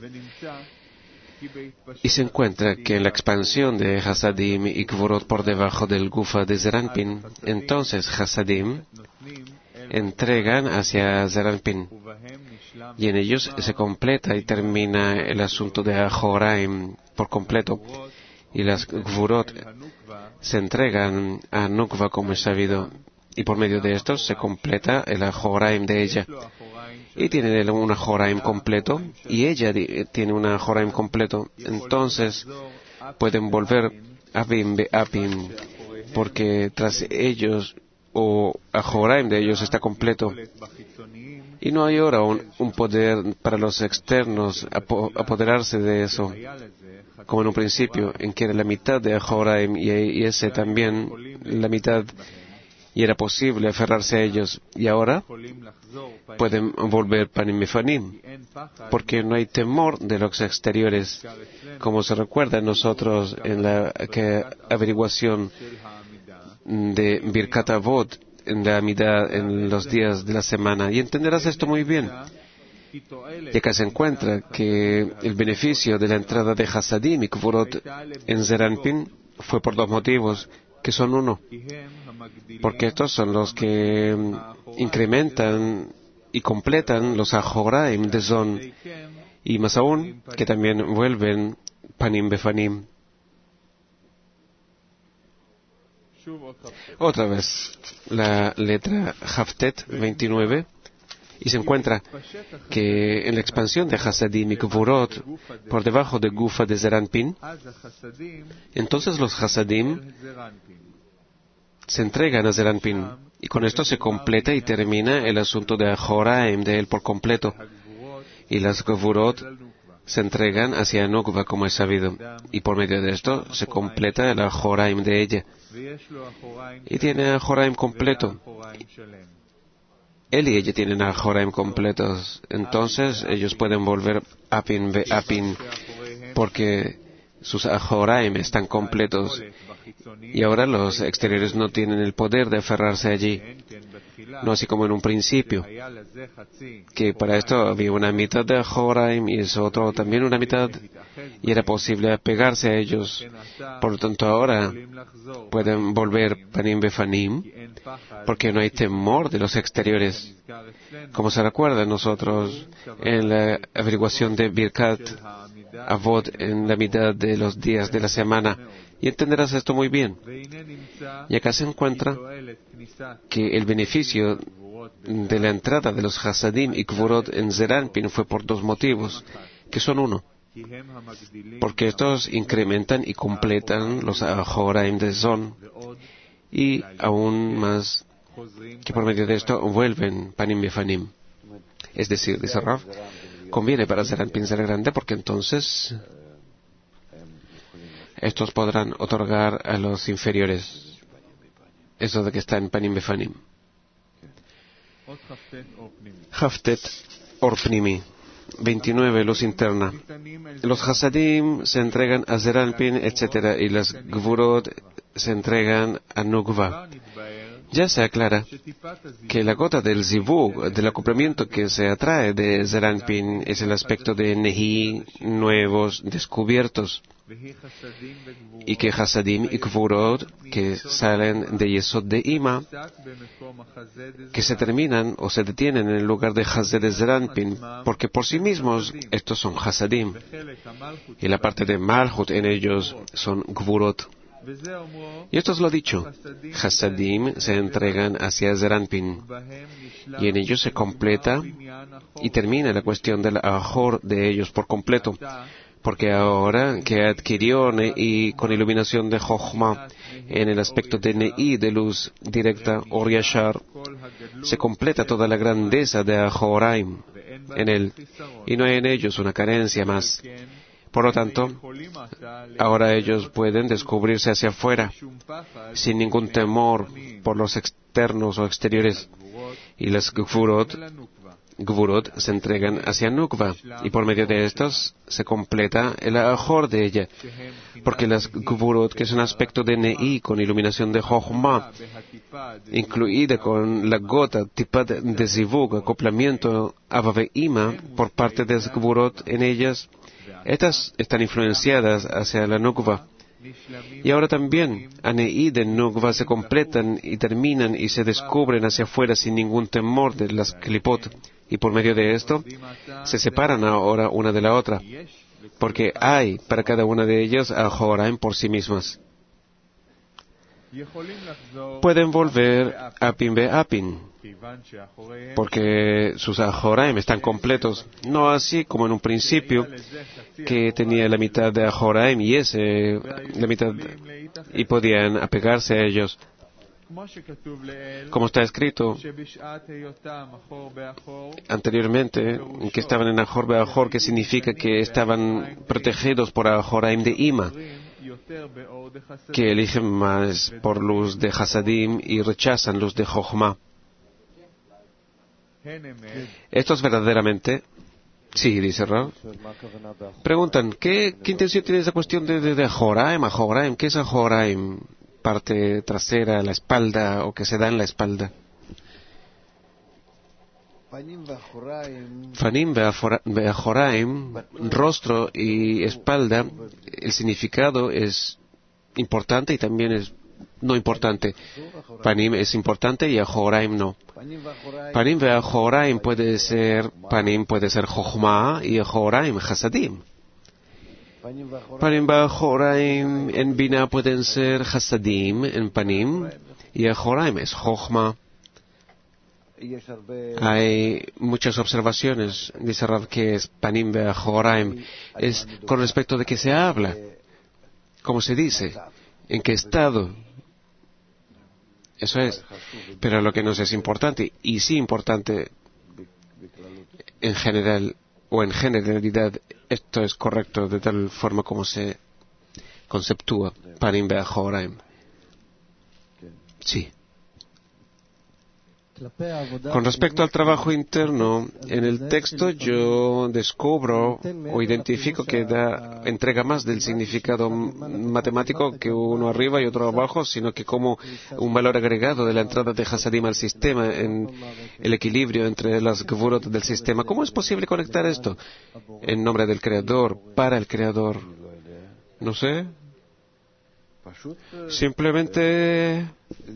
Y se encuentra que en la expansión de Hasadim y Gvorot por debajo del Gufa de Zeranpin, entonces Hasadim entregan hacia Zeranpin, y en ellos se completa y termina el asunto de Ahoraim por completo, y las Gvorot se entregan a Nukva, como es sabido, y por medio de esto se completa el Ahoraim de ella. Y tiene un Ahoraim completo, y ella tiene un Ahoraim completo. Entonces pueden volver a Bim Be'apim, porque tras ellos, o Ahoraim de ellos está completo. Y no hay ahora un, un poder para los externos apo, apoderarse de eso, como en un principio, en que era la mitad de Ahoraim y, y ese también la mitad, y era posible aferrarse a ellos. Y ahora pueden volver panim mefanim, porque no hay temor de los exteriores, como se recuerda en nosotros en la que averiguación de Birkat Avot, en la mitad, en los días de la semana. Y entenderás esto muy bien. Y acá se encuentra que el beneficio de la entrada de Hasadim y Gvorot en Zeranpin fue por dos motivos, que son uno, porque estos son los que incrementan y completan los Ahoraim de Zon, y más aún, que también vuelven Panim Befanim. Otra vez, la letra Haftet veintinueve, y se encuentra que en la expansión de Hasadim y Gvurot, por debajo de Gufa de Zeranpin, entonces los Hasadim se entregan a Zeranpin, y con esto se completa y termina el asunto de Ahoraim de él por completo, y las Gvurot se entregan hacia Nukva, como es sabido, y por medio de esto se completa el Ahoraim de ella, y tiene Ahoraim completo. Él y ella tienen Ahoraim completos, entonces ellos pueden volver Apin ve Apin, porque sus Ahoraim están completos, y ahora los exteriores no tienen el poder de aferrarse allí, no así como en un principio, que para esto había una mitad de Ahoraim y eso otro también una mitad, y era posible apegarse a ellos. Por lo tanto, ahora pueden volver Panim Befanim, porque no hay temor de los exteriores. Como se recuerda nosotros en la averiguación de Birkat Avot en la mitad de los días de la semana, y entenderás esto muy bien. Y acá se encuentra que el beneficio de la entrada de los Hasadim y Gvurot en Zeranpin fue por dos motivos, que son uno, porque estos incrementan y completan los Ahoraim de Zon, y aún más que por medio de esto vuelven Panim Befanim. Es decir, dice Rav, conviene para Zeranpin ser grande, porque entonces estos podrán otorgar a los inferiores eso de que está en Panim Befanim. Haftet Orpnimi veintinueve, luz interna. Los Hasadim se entregan a Zeranpin, etcétera, y las Gvurot se entregan a Nukva. Ya se aclara que la gota del zivug, del acoplamiento que se atrae de Zeranpin, es el aspecto de Nehi, nuevos, descubiertos, y que Hasadim y Gvurot, que salen de Yesod de Ima, que se terminan o se detienen en el lugar de Hazed de Zeranpin, porque por sí mismos estos son Hasadim, y la parte de Malhut en ellos son Gvurot. Y esto es lo dicho, Hasadim se entregan hacia Zeranpin, y en ellos se completa y termina la cuestión del Ahor de ellos por completo, porque ahora que adquirió Ne'i con iluminación de Jochma en el aspecto de Ne'i de luz directa, Or Yashar, se completa toda la grandeza de Ahoraim en él, y no hay en ellos una carencia más. Por lo tanto, ahora ellos pueden descubrirse hacia afuera, sin ningún temor por los externos o exteriores, y las Gvurot, Gvurot se entregan hacia Nukva, y por medio de estos se completa el Ahor de ella, porque las Gvurot, que es un aspecto de Ne'i con iluminación de Jochma, incluida con la gota Tipat de Zivug, acoplamiento Avaveima por parte de las Gvurot en ellas, estas están influenciadas hacia la Nukva. Y ahora también, Ane'i de Nukva se completan y terminan y se descubren hacia afuera sin ningún temor de las Klipot. Y por medio de esto, se separan ahora una de la otra, porque hay para cada una de ellas Ahoraim por sí mismas. Pueden volver Apin be Apin, porque sus Ahoraim están completos, no así como en un principio, que tenía la mitad de Ahoraim y ese, la mitad, y podían apegarse a ellos. Como está escrito anteriormente, que estaban en Ahor be Ahor, que significa que estaban protegidos por Ahoraim de Ima, que eligen más por luz de Hasadim y rechazan luz de Jochma. Esto es verdaderamente... Sí, dice Rav. Preguntan, ¿qué, ¿qué intención tiene esa cuestión de, de, de Ahoraim? Ahoraim, ¿qué es Ahoraim? ¿Parte trasera, la espalda, o que se da en la espalda? Fanim Beahoraim, rostro y espalda, el significado es importante y también es no importante. Panim es importante y Ahoraim no. Panim Beahoraim puede ser, Panim puede ser Jochma y Ahoraim Hasadim. Panim Bajoraim en Bina pueden ser Hasadim en Panim, y Ajoraim es Jochma. Hay muchas observaciones, dice Rav, que es Panim Bajoraim. Es con respecto de qué se habla, cómo se dice, en qué estado. Eso es. Pero lo que nos es importante, y sí importante en general, o en generalidad, esto es correcto de tal forma como se conceptúa Panim Be'achoraim. Sí. Con respecto al trabajo interno, en el texto yo descubro o identifico que da, entrega más del significado matemático que uno arriba y otro abajo, sino que como un valor agregado de la entrada de Hasadim al sistema, en el equilibrio entre las gvurot del sistema. ¿Cómo es posible conectar esto? En nombre del Creador, para el Creador. No sé. Simplemente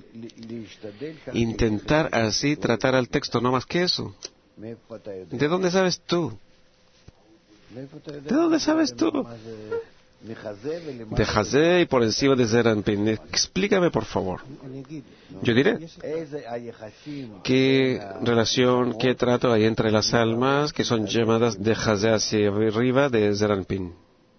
intentar así tratar al texto, no más que eso. ¿De dónde sabes tú? ¿De dónde sabes tú? De Hazé y por encima de Zeranpin. Explícame, por favor. Yo diré. ¿Qué relación, qué trato hay entre las almas que son llamadas de Hazé hacia arriba de Zeranpin?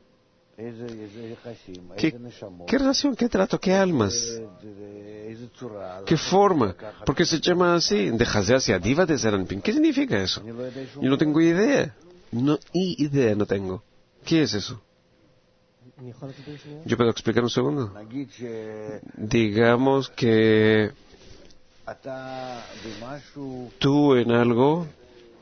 ¿Qué, ¿Qué relación, qué trato, qué almas? ¿Qué forma? ¿Por qué se llama así? De Hazé hacia Diva de Zeranpin. ¿Qué significa eso? Yo no tengo idea. No, idea no tengo. ¿Qué es eso? ¿Yo puedo explicar un segundo? Digamos que tú en algo,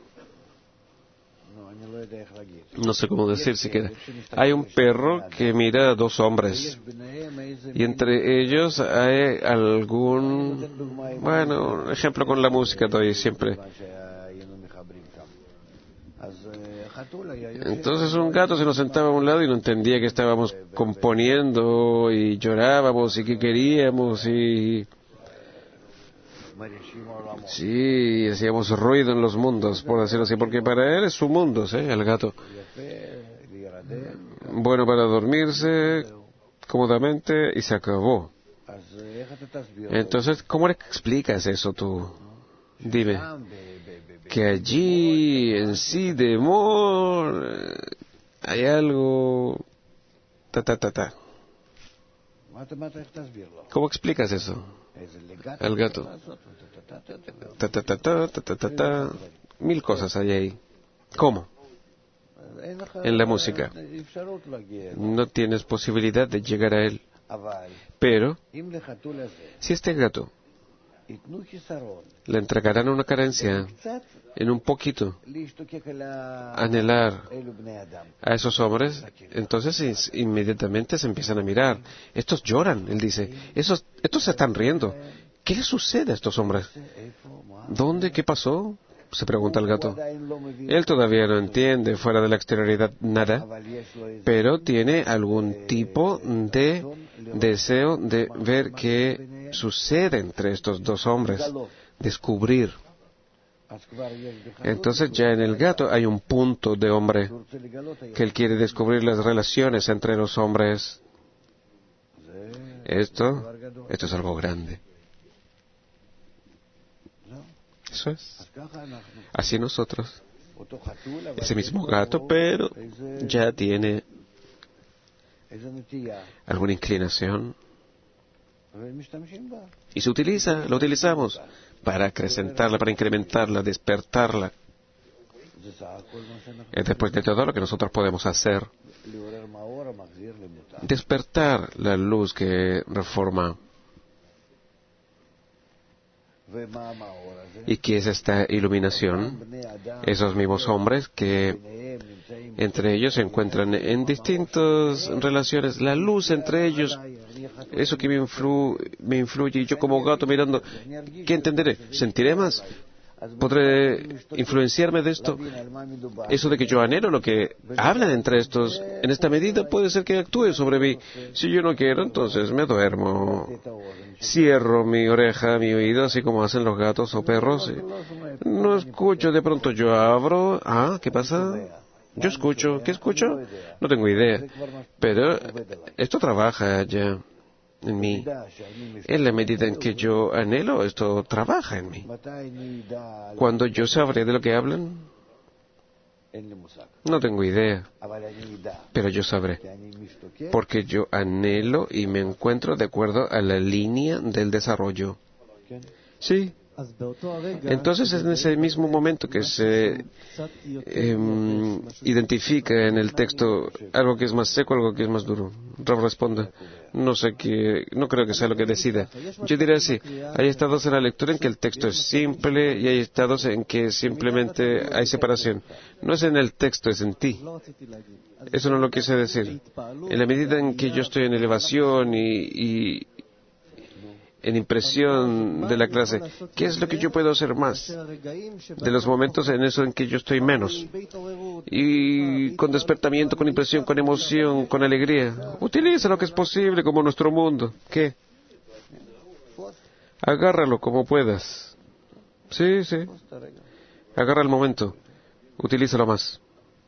no sé cómo decir siquiera, hay un perro que mira a dos hombres y entre ellos hay algún, bueno, ejemplo con la música doy siempre. Entonces un gato se nos sentaba a un lado y no entendía que estábamos componiendo y llorábamos y que queríamos y sí, hacíamos ruido en los mundos, por decirlo así, porque para él es su mundo, ¿sí? El gato. Bueno, para dormirse cómodamente y se acabó. Entonces, ¿cómo le explicas eso tú? Dime. Que allí en sí de amor hay algo ta ta ta ta. ¿Cómo explicas eso? El gato. Ta ta ta ta ta ta ta ta. Mil cosas hay ahí. ¿Cómo? En la música. No tienes posibilidad de llegar a él. Pero si este gato le entregarán una carencia en un poquito, anhelar a esos hombres, entonces inmediatamente se empiezan a mirar. Estos lloran, él dice. Esos, estos se están riendo. ¿Qué les sucede a estos hombres? ¿Dónde? ¿Qué pasó? Se pregunta el gato. Él todavía no entiende fuera de la exterioridad nada, pero tiene algún tipo de deseo de ver qué sucede entre estos dos hombres, descubrir. Entonces ya en el gato hay un punto de hombre que él quiere descubrir las relaciones entre los hombres. Esto, esto es algo grande. Eso es. Así nosotros. Ese mismo gato, pero ya tiene alguna inclinación. Y se utiliza, lo utilizamos para acrecentarla, para incrementarla, despertarla. Es después de todo lo que nosotros podemos hacer. Despertar la luz que reforma. ¿Y qué es esta iluminación? Esos mismos hombres que entre ellos se encuentran en distintas relaciones. La luz entre ellos, eso que me, influ, me influye. Y yo como gato mirando, ¿qué entenderé? ¿Sentiré más? ¿Podré influenciarme de esto? Eso de que yo anhelo lo que hablan entre estos, en esta medida puede ser que actúe sobre mí. Si yo no quiero, entonces me duermo. Cierro mi oreja, mi oído, así como hacen los gatos o perros. No escucho, de pronto yo abro. Ah, ¿qué pasa? Yo escucho. ¿Qué escucho? No tengo idea. Pero esto trabaja ya en mí. En la medida en que yo anhelo, esto trabaja en mí. Cuando yo sabré de lo que hablan, no tengo idea. Pero yo sabré. Porque yo anhelo y me encuentro de acuerdo a la línea del desarrollo. Sí. Entonces es en ese mismo momento que se eh, identifica en el texto algo que es más seco, algo que es más duro. Rav responde, no sé qué, no creo que sea lo que decida. Yo diré así, hay estados en la lectura en que el texto es simple y hay estados en que simplemente hay separación. No es en el texto, es en ti. Eso no lo quise decir. En la medida en que yo estoy en elevación y, y en impresión de la clase, ¿qué es lo que yo puedo hacer más? De los momentos en eso en que yo estoy menos. Y con despertamiento, con impresión, con emoción, con alegría. Utiliza lo que es posible como nuestro mundo. ¿Qué? Agárralo como puedas. Sí, sí. Agarra el momento. Utilízalo más.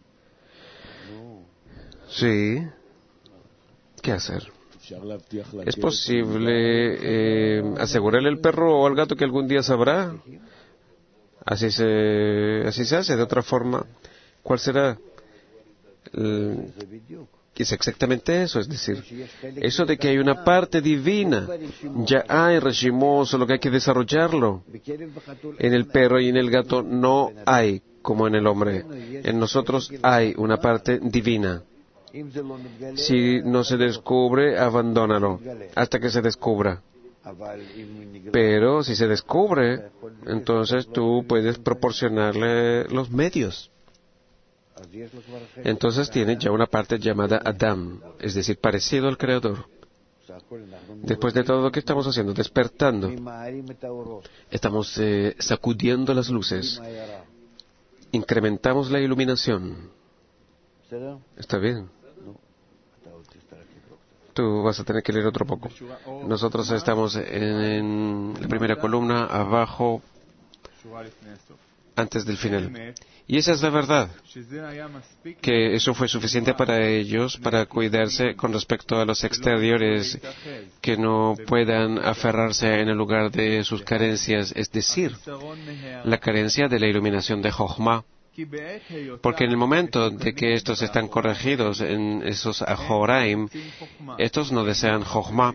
Sí. ¿Qué hacer? ¿Es posible eh, asegurarle al perro o al gato que algún día sabrá? Así se, así se hace. De otra forma, ¿cuál será? El, es exactamente eso, es decir, eso de que hay una parte divina, ya hay Reshimó, solo que hay que desarrollarlo. En el perro y en el gato no hay, como en el hombre. En nosotros hay una parte divina. Si no se descubre, abandónalo hasta que se descubra. Pero si se descubre, entonces tú puedes proporcionarle los medios. Entonces tiene ya una parte llamada Adam, es decir, parecido al Creador. Después de todo lo que estamos haciendo, despertando, estamos eh, sacudiendo las luces, incrementamos la iluminación. ¿Está bien? Tú vas a tener que leer otro poco. Nosotros estamos en, en la primera columna, abajo, antes del final. Y esa es la verdad, que eso fue suficiente para ellos para cuidarse con respecto a los exteriores, que no puedan aferrarse en el lugar de sus carencias, es decir, la carencia de la iluminación de Jochma. Porque en el momento de que estos están corregidos en esos Ahoraim, estos no desean Jochma.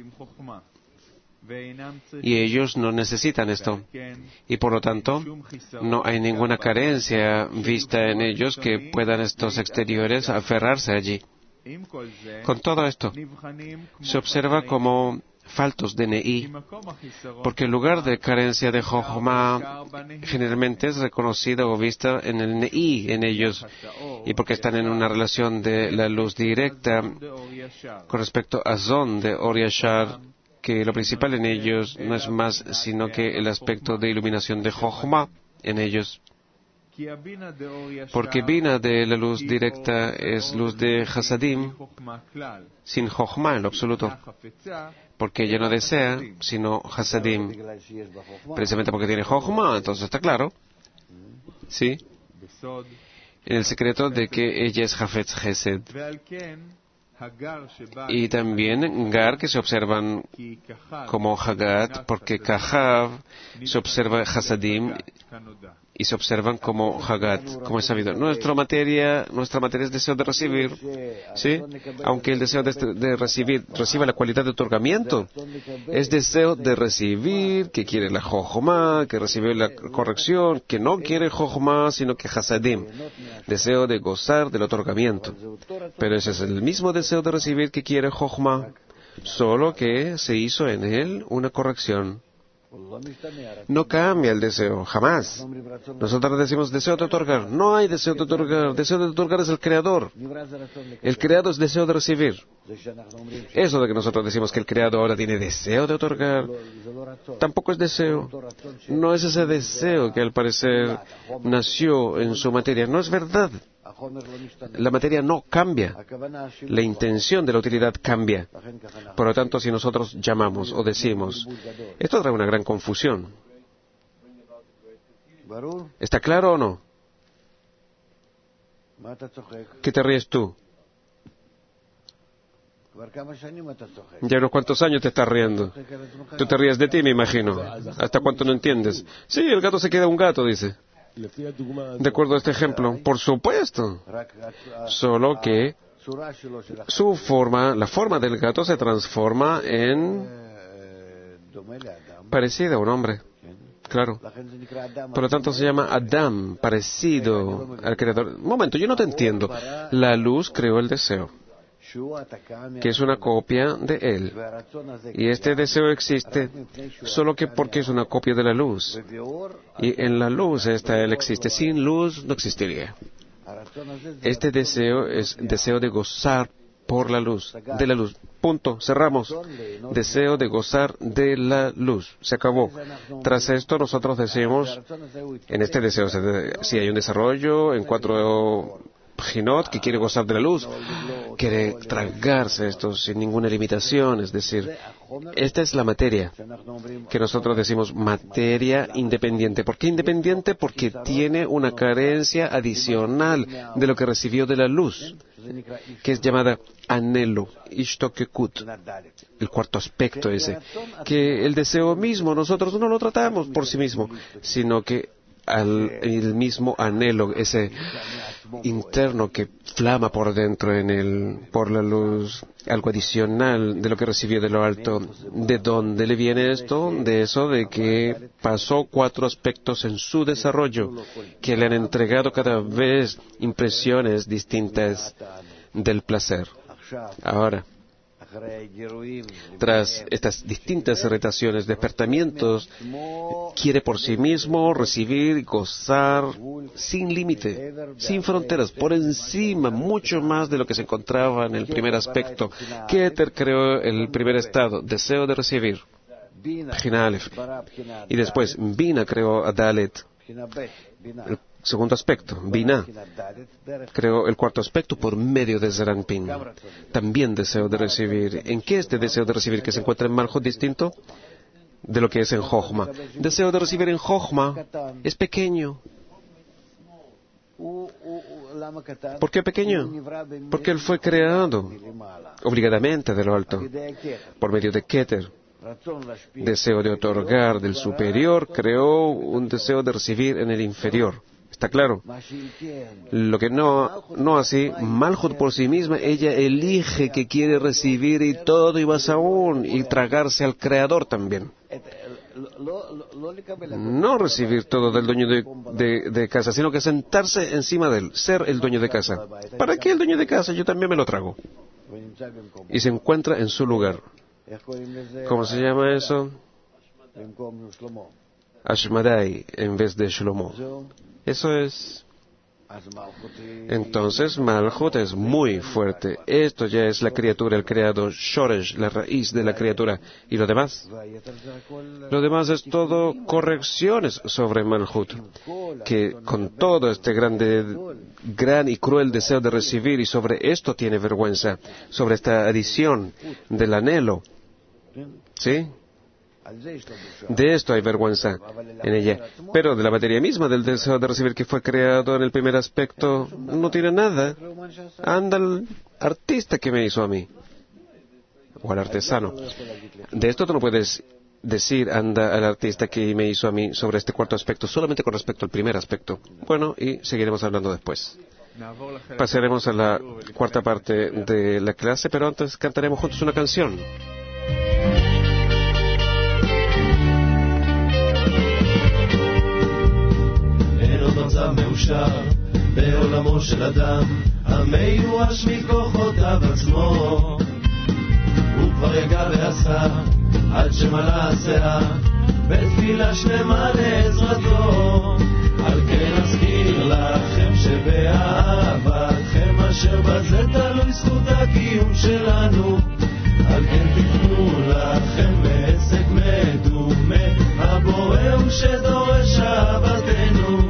Y ellos no necesitan esto. Y por lo tanto, no hay ninguna carencia vista en ellos que puedan estos exteriores aferrarse allí. Con todo esto, se observa como faltos de Ne'i, porque el lugar de carencia de Jochma generalmente es reconocido o visto en el Ne'i, en ellos, y porque están en una relación de la luz directa con respecto a Zon de Or Yashar, que lo principal en ellos no es más sino que el aspecto de iluminación de Jochma en ellos. Porque Bina de la luz directa es luz de Hasadim, sin Jochma en lo absoluto. Porque ella no desea sino Hasadim. Precisamente porque tiene Jochma, entonces está claro. ¿Sí? En el secreto de que ella es Hafetz Chesed. Y también Gar, que se observan como Hagat, porque Kahav se observa Hasadim y se observan como Hagat, como es sabido. Nuestra materia, nuestra materia es deseo de recibir, ¿sí? Aunque el deseo de, de recibir reciba la cualidad de otorgamiento, es deseo de recibir, que quiere la Jochma, que recibe la corrección, que no quiere Jochma, sino que Hasadim, deseo de gozar del otorgamiento. Pero ese es el mismo deseo de recibir que quiere Jochma, solo que se hizo en él una corrección. No cambia el deseo, jamás. Nosotros decimos deseo de otorgar. No hay deseo de otorgar. Deseo de otorgar es el creador. El creado es deseo de recibir. Eso de que nosotros decimos que el creado ahora tiene deseo de otorgar, tampoco es deseo. No es ese deseo que al parecer nació en su materia. No es verdad. La materia no cambia. La intención de la utilidad cambia. Por lo tanto, si nosotros llamamos o decimos, esto trae una gran confusión. ¿Está claro o no? ¿Qué te ríes tú? Ya unos cuantos años te estás riendo. Tú te ríes de ti, me imagino. ¿Hasta cuánto no entiendes? Sí, el gato se queda un gato, dice. De acuerdo a este ejemplo, por supuesto. Solo que su forma, la forma del gato se transforma en parecida a un hombre. Claro. Por lo tanto se llama Adam, parecido al Creador. Un momento, yo no te entiendo. La luz creó el deseo, que es una copia de él. Y este deseo existe solo que porque es una copia de la luz. Y en la luz esta él existe. Sin luz no existiría. Este deseo es deseo de gozar por la luz, de la luz. Punto. Cerramos. Deseo de gozar de la luz. Se acabó. Tras esto nosotros decimos, en este deseo, si hay un desarrollo en cuatro Jinot, que quiere gozar de la luz, quiere tragarse esto sin ninguna limitación, es decir, esta es la materia, que nosotros decimos materia independiente. ¿Por qué independiente? Porque tiene una carencia adicional de lo que recibió de la luz, que es llamada anhelo, ishtokekut, el cuarto aspecto ese, que el deseo mismo nosotros no lo tratamos por sí mismo, sino que al, el mismo anhelo, ese interno que flama por dentro en el, por la luz, algo adicional de lo que recibió de lo alto. ¿De dónde le viene esto? De eso de que pasó cuatro aspectos en su desarrollo, que le han entregado cada vez impresiones distintas del placer. Ahora, tras estas distintas irritaciones, despertamientos, quiere por sí mismo recibir y gozar sin límite, sin fronteras, por encima, mucho más de lo que se encontraba en el primer aspecto. Keter creó el primer estado, deseo de recibir, Bina Aleph, y después Bina creó a Dalet, el segundo aspecto, Bina, creó el cuarto aspecto por medio de Zeranpin. También deseo de recibir. ¿En qué este deseo de recibir que se encuentra en Malhut distinto de lo que es en Jochma? Deseo de recibir en Jochma es pequeño. ¿Por qué pequeño? Porque él fue creado obligadamente de lo alto, por medio de Keter. Deseo de otorgar del superior creó un deseo de recibir en el inferior. ¿Está claro? Lo que no, no así, Malhut por sí misma, ella elige que quiere recibir y todo y más aún, y tragarse al Creador también. No recibir todo del dueño de, de, de casa, sino que sentarse encima de él, ser el dueño de casa. ¿Para qué el dueño de casa? Yo también me lo trago. Y se encuentra en su lugar. ¿Cómo se llama eso? Ashmadai en vez de Shlomo. Eso es. Entonces Malhut es muy fuerte. Esto ya es la criatura, el creador, Shoresh, la raíz de la criatura. ¿Y lo demás? Lo demás es todo correcciones sobre Malhut, que con todo este grande, gran y cruel deseo de recibir, y sobre esto tiene vergüenza, sobre esta adición del anhelo. ¿Sí? De esto hay vergüenza en ella. Pero de la materia misma, del deseo de recibir que fue creado en el primer aspecto, no tiene nada. Anda el artista que me hizo a mí, o al artesano. De esto tú no puedes decir, anda al artista que me hizo a mí sobre este cuarto aspecto, solamente con respecto al primer aspecto. Bueno, y seguiremos hablando después. Pasaremos a la cuarta parte de la clase, pero antes cantaremos juntos una canción. מצב מאושר בעולמו של אדם המיואש מכוחותיו עצמו הוא כבר יגע ועשה עד שמלא הסאה בתפילה שלמה לעזרתו על כן אזכיר לכם שבאהבתכם אשר בזה תלוי זכות הקיום שלנו על כן תפנו לכם מעסק מדומה הבורא הוא שדורש אהבתנו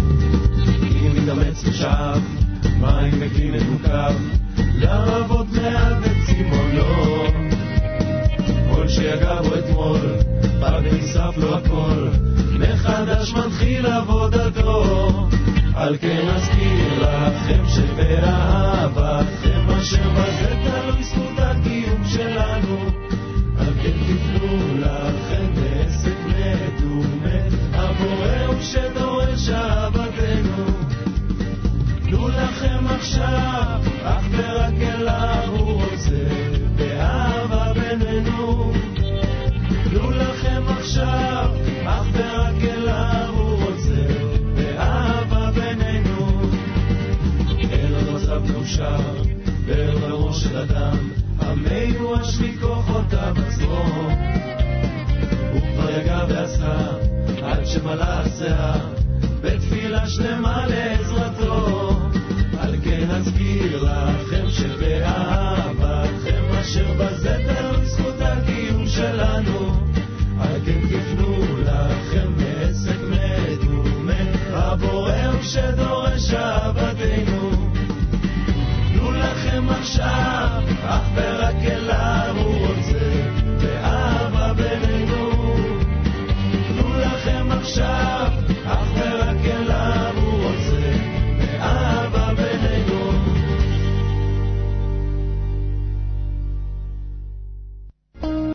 מתאמץ ושב, מים מכלי מנוקב, לרבות מעט וצימונו. כל שיגע בו אתמול, פג ונשרף לו הכל, מחדש מתחיל עבודתו. על כן אזכיר לכם שבאהבתכם אשר בזה תלוי זכות הקיום שלנו. על כן תפנו לכם בעסק מדומה, הבורא הוא שדורש אהבתנו. תנו לכם עכשיו, אך ורק אליו הוא רוצה, באהבה בינינו. תנו לכם עכשיו, אך ורק אליו הוא רוצה, באהבה בינינו. אל רצה קדושה, ואל ראש של אדם, המיואש מכוחותיו עצמו. הוא כבר יגע ועשה, עד שמלא הסאה, בתפילה שלמה לעזרתו. על כן אזכיר לכם שבאהבתכם אשר בזה תלוי זכות הקיום שלנו. על כן תפנו לכם מעסק מדומה, הבורא הוא שדורש אהבתנו. תנו לכם עכשיו, אך